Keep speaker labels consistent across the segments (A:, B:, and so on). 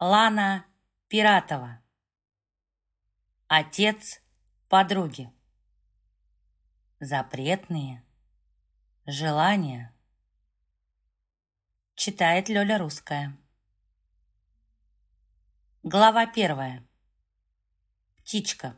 A: Лана Пиратова. Отец подруги. Запретные желания. Читает Лёля Русская. Глава 1. Птичка.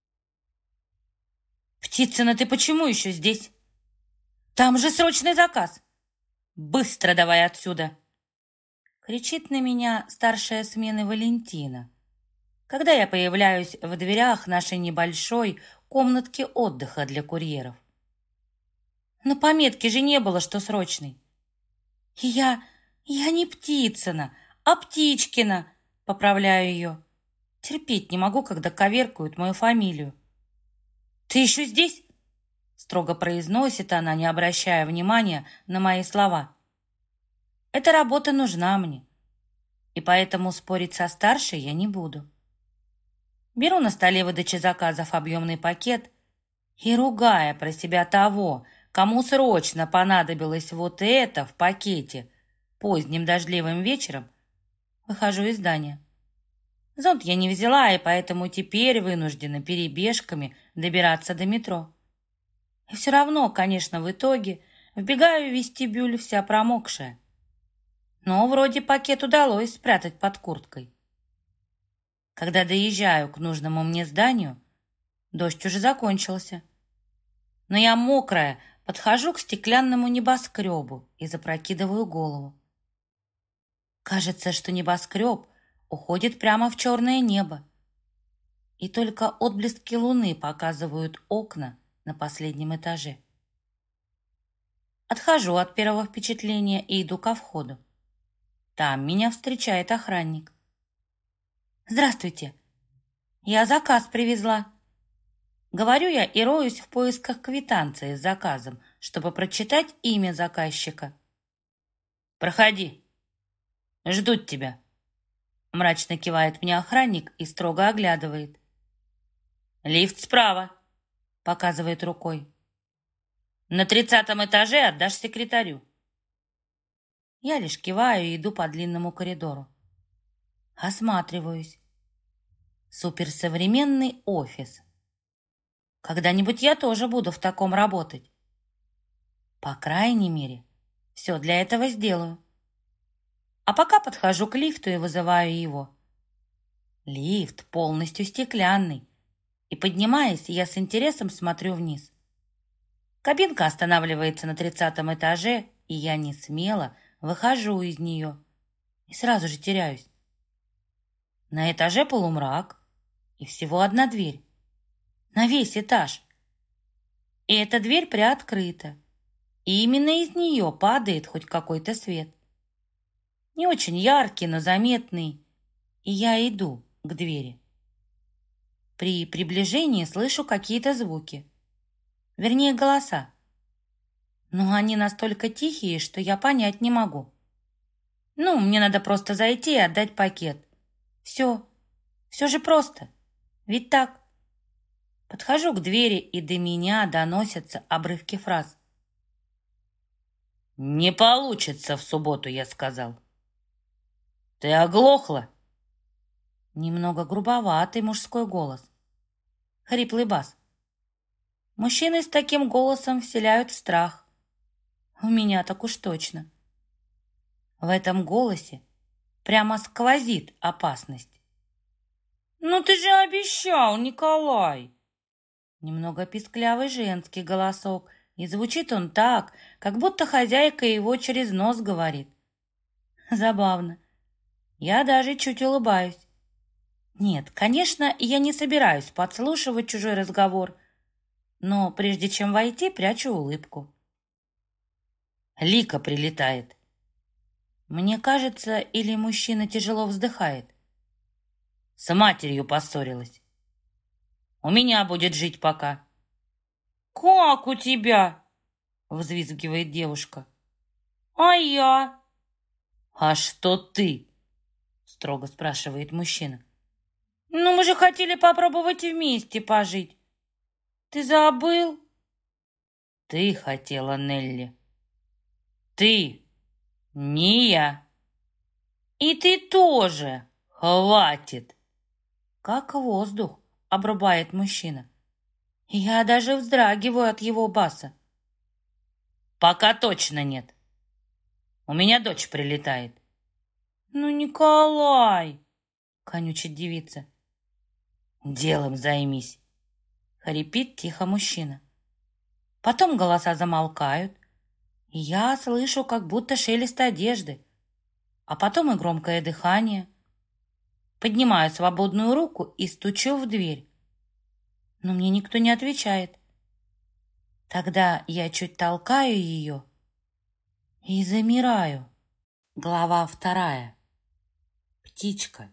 A: «Птицына, ты почему еще здесь? Там же срочный заказ! Быстро давай отсюда!» Кричит на меня старшая смены Валентина, когда я появляюсь в дверях нашей небольшой комнатки отдыха для курьеров. На пометке же не было, что срочный. Я не Птицына, а Птичкина, поправляю ее. Терпеть не могу, когда коверкают мою фамилию. «Ты еще здесь?» Строго произносит она, не обращая внимания на мои слова. Эта работа нужна мне, и поэтому спорить со старшей я не буду. Беру на столе выдачи заказов объемный пакет и, ругая про себя того, кому срочно понадобилось вот это в пакете, поздним дождливым вечером, выхожу из здания. Зонт я не взяла, и поэтому теперь вынуждена перебежками добираться до метро. И все равно, конечно, в итоге вбегаю в вестибюль вся промокшая. Но вроде пакет удалось спрятать под курткой. Когда доезжаю к нужному мне зданию, дождь уже закончился. Но я мокрая, подхожу к стеклянному небоскребу и запрокидываю голову. Кажется, что небоскреб уходит прямо в черное небо, и только отблески луны показывают окна на последнем этаже. Отхожу от первого впечатления и иду ко входу. Там меня встречает охранник. «Здравствуйте, я заказ привезла». Говорю я и роюсь в поисках квитанции с заказом, чтобы прочитать имя заказчика. «Проходи, ждут тебя», — мрачно кивает мне охранник и строго оглядывает. «Лифт справа», — показывает рукой. «На 30-м этаже отдашь секретарю». Я лишь киваю и иду по длинному коридору. Осматриваюсь. Суперсовременный офис. Когда-нибудь я тоже буду в таком работать. По крайней мере, все для этого сделаю. А пока подхожу к лифту и вызываю его. Лифт полностью стеклянный, и, поднимаясь, я с интересом смотрю вниз. Кабинка останавливается на 30-м этаже, и я не смело выхожу из нее и сразу же теряюсь. На этаже полумрак и всего одна дверь. На весь этаж. И эта дверь приоткрыта. И именно из нее падает хоть какой-то свет. Не очень яркий, но заметный. И я иду к двери. При приближении слышу какие-то звуки. Вернее, голоса. Но они настолько тихие, что я понять не могу. Мне надо просто зайти и отдать пакет. Все же просто. Ведь так? Подхожу к двери, и до меня доносятся обрывки фраз. «Не получится в субботу», я сказал. «Ты оглохла?» Немного грубоватый мужской голос. Хриплый бас. Мужчины с таким голосом вселяют страх. У меня так уж точно. В этом голосе прямо сквозит опасность. «Ну ты же обещал, Николай!» Немного писклявый женский голосок, и звучит он так, как будто хозяйка его через нос говорит. Забавно. Я даже чуть улыбаюсь. Нет, конечно, я не собираюсь подслушивать чужой разговор, но прежде чем войти, прячу улыбку. Лика прилетает. Мне кажется, или мужчина тяжело вздыхает. С матерью поссорилась. У меня будет жить пока. «Как у тебя?» — взвизгивает девушка. «А я?» «А что ты?» — строго спрашивает мужчина. «Мы же хотели попробовать вместе пожить. Ты забыл?» «Ты хотела, Нелли. Ты, не я». «И ты тоже.
B: «Хватит!»
A: Как воздух, обрубает мужчина. Я даже вздрагиваю от его баса.
B: «Пока точно нет. У меня дочь прилетает».
A: Ну, Николай, конючит девица.
B: «Делом займись»,
A: — хрипит тихо мужчина. Потом голоса замолкают, и я слышу как будто шелест одежды, а потом и громкое дыхание. Поднимаю свободную руку и стучу в дверь, но мне никто не отвечает. Тогда я чуть толкаю ее и замираю. Глава 2. Птичка.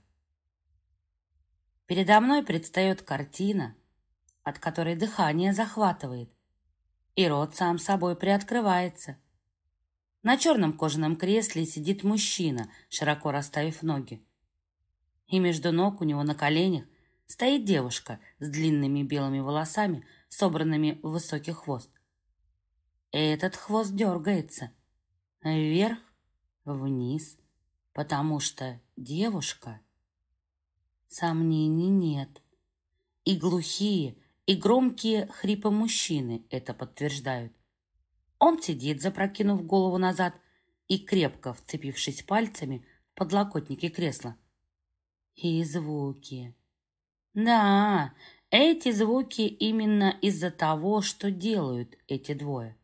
A: Передо мной предстает картина, от которой дыхание захватывает, и рот сам собой приоткрывается. На черном кожаном кресле сидит мужчина, широко расставив ноги. И между ног у него на коленях стоит девушка с длинными белыми волосами, собранными в высокий хвост. Этот хвост дергается вверх, вниз, потому что девушка... Сомнений нет. И глухие, и громкие хрипы мужчины это подтверждают. Он сидит, запрокинув голову назад и крепко вцепившись пальцами в подлокотники кресла. И звуки. Да, эти звуки именно из-за того, что делают эти двое.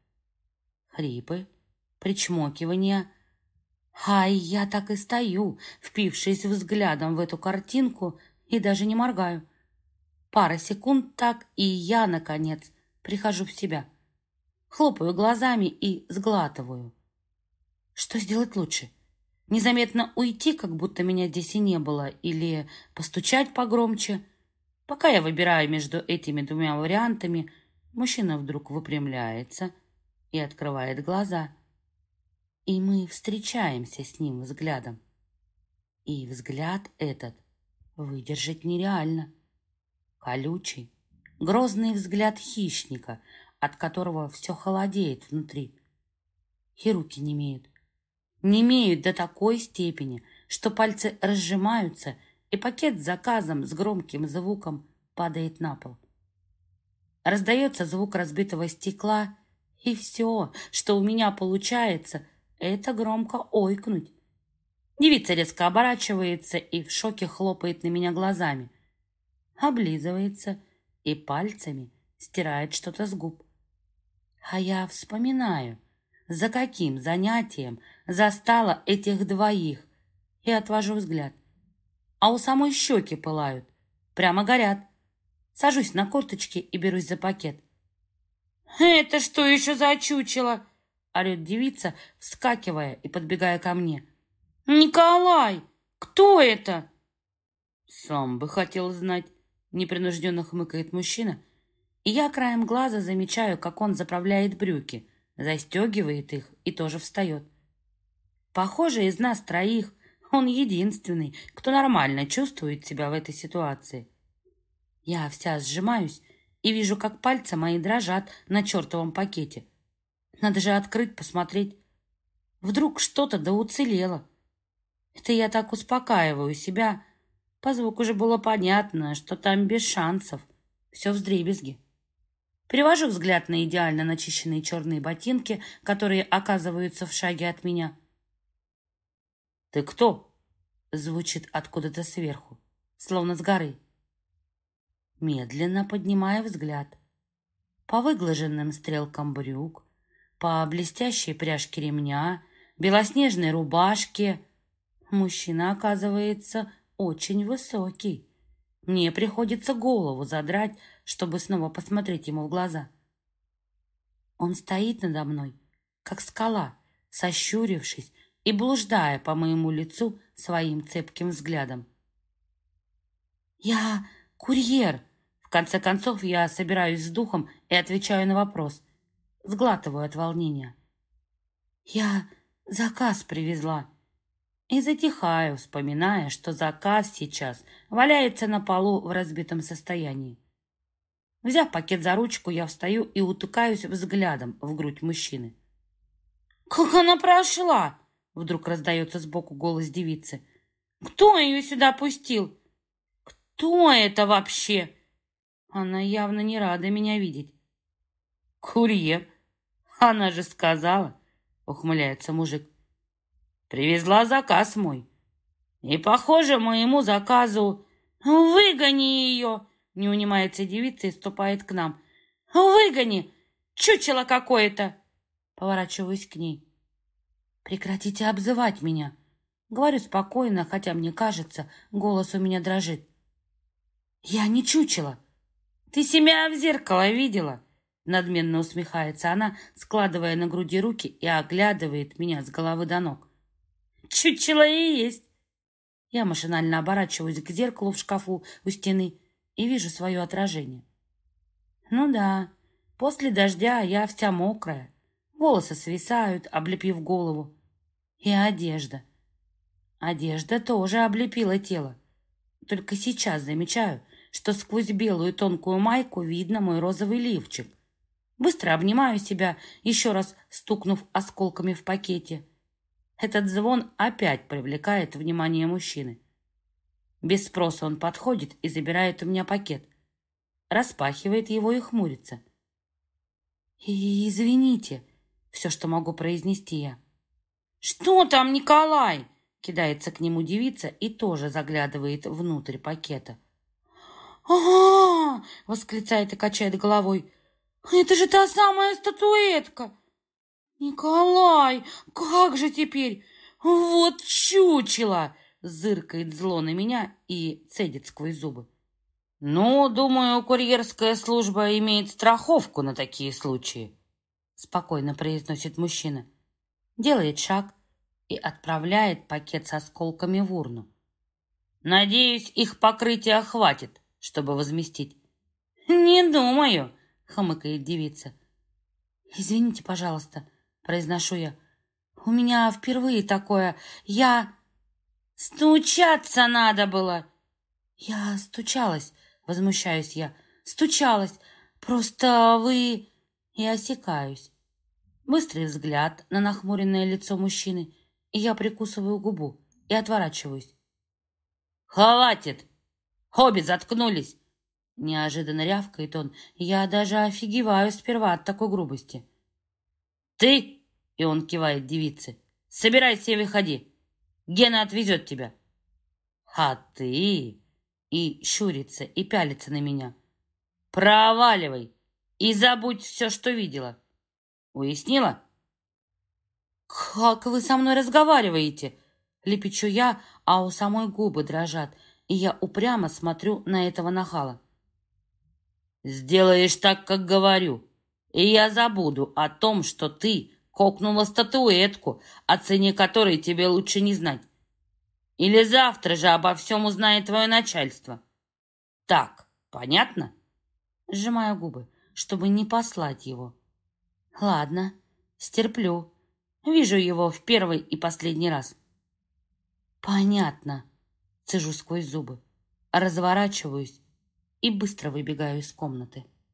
A: Хрипы, причмокивания. Ай, я так и стою, впившись взглядом в эту картинку, и даже не моргаю. Пара секунд так, и я, наконец, прихожу в себя. Хлопаю глазами и сглатываю. Что сделать лучше? Незаметно уйти, как будто меня здесь и не было, или постучать погромче? Пока я выбираю между этими двумя вариантами, мужчина вдруг выпрямляется и открывает глаза. И мы встречаемся с ним взглядом. И взгляд этот выдержать нереально. Колючий, грозный взгляд хищника, от которого все холодеет внутри. И руки немеют. Немеют до такой степени, что пальцы разжимаются, и пакет с заказом с громким звуком падает на пол. Раздается звук разбитого стекла, и все, что у меня получается, это громко ойкнуть. Девица резко оборачивается и в шоке хлопает на меня глазами. Облизывается и пальцами стирает что-то с губ. А я вспоминаю, за каким занятием застала этих двоих, и отвожу взгляд. А у самой щеки пылают, прямо горят. Сажусь на корточки и берусь за пакет. «Это что еще за чучело?» — орет девица, вскакивая и подбегая ко мне. «Николай, кто это?»
B: «Сам бы хотел знать», — непринужденно хмыкает мужчина,
A: и я краем глаза замечаю, как он заправляет брюки, застегивает их и тоже встает. Похоже, из нас троих он единственный, кто нормально чувствует себя в этой ситуации. Я вся сжимаюсь и вижу, как пальцы мои дрожат на чертовом пакете. Надо же открыть, посмотреть. Вдруг что-то да уцелело. Это я так успокаиваю себя. По звуку уже было понятно, что там без шансов. Все вдребезги. Перевожу взгляд на идеально начищенные черные ботинки, которые оказываются в шаге от меня.
B: «Ты кто?»
A: — звучит откуда-то сверху, словно с горы. Медленно поднимаю взгляд. По выглаженным стрелкам брюк, по блестящей пряжке ремня, белоснежной рубашке. Мужчина, оказывается, очень высокий. Мне приходится голову задрать, чтобы снова посмотреть ему в глаза. Он стоит надо мной, как скала, сощурившись и блуждая по моему лицу своим цепким взглядом. «Я курьер!» В конце концов, я собираюсь с духом и отвечаю на вопрос. Сглатываю от волнения. «Я заказ привезла». И затихаю, вспоминая, что заказ сейчас валяется на полу в разбитом состоянии. Взяв пакет за ручку, я встаю и утыкаюсь взглядом в грудь мужчины. «Как она прошла?» Вдруг раздается сбоку голос девицы.
B: Кто ее сюда пустил? Кто это вообще? Она явно не рада меня видеть. Курьер. Она же сказала, ухмыляется мужик. Привезла заказ мой. И, похоже, моему заказу... Выгони ее! Не унимается девица и ступает к нам. Выгони! Чучело какое-то! Поворачиваюсь к ней. Прекратите обзывать меня. Говорю спокойно, хотя мне кажется, голос у меня дрожит. Я не чучело. Ты себя в зеркало видела? Надменно усмехается она, складывая на груди руки и оглядывает меня с головы до ног. Чучело и есть. Я машинально оборачиваюсь к зеркалу в шкафу у стены и вижу свое отражение. Ну да, после дождя я вся мокрая, волосы свисают, облепив голову. И одежда. Одежда тоже облепила тело. Только сейчас замечаю, что сквозь белую тонкую майку видно мой розовый лифчик. Быстро обнимаю себя, еще раз стукнув осколками в пакете. Этот звон опять привлекает внимание мужчины. Без спроса он подходит и забирает у меня пакет. Распахивает его и хмурится. «Извините», — все, что могу произнести я. «Что там, Николай?» — кидается к нему девица и тоже заглядывает внутрь пакета. «А-а-а!» — восклицает и качает головой. «Это же та самая статуэтка!» «Николай, как же теперь? Вот чучело!» Зыркает зло на меня и цедит сквозь зубы. «Ну, думаю, курьерская служба имеет страховку на такие случаи», спокойно произносит мужчина. Делает шаг и отправляет пакет с осколками в урну. «Надеюсь, их покрытия хватит, чтобы возместить». «Не думаю», — хмыкает девица. «Извините, пожалуйста», — произношу я. «У меня впервые такое. Я...» «Стучаться надо было!» «Я стучалась», — возмущаюсь я. «Стучалась. Просто вы...» И осекаюсь. Быстрый взгляд на нахмуренное лицо мужчины, и я прикусываю губу и отворачиваюсь. «Хватит! Обе заткнулись!» Неожиданно рявкает он, и я даже офигеваю сперва от такой грубости. «Ты!» — и он кивает девице. «Собирайся и выходи. Гена отвезет тебя». «А ты...» — и щурится, и пялится на меня. «Проваливай и забудь все, что видела. Уяснила?» «Как вы со мной разговариваете?» — лепечу я, а у самой губы дрожат, и я упрямо смотрю на этого нахала. «Сделаешь так, как говорю, и я забуду о том, что ты кокнула статуэтку, о цене которой тебе лучше не знать. Или завтра же обо всем узнает твое начальство. Так, понятно?» Сжимаю губы, чтобы не послать его. «Ладно, стерплю. Вижу его в первый и последний раз». «Понятно», — цежу сквозь зубы, разворачиваюсь и быстро выбегаю из комнаты.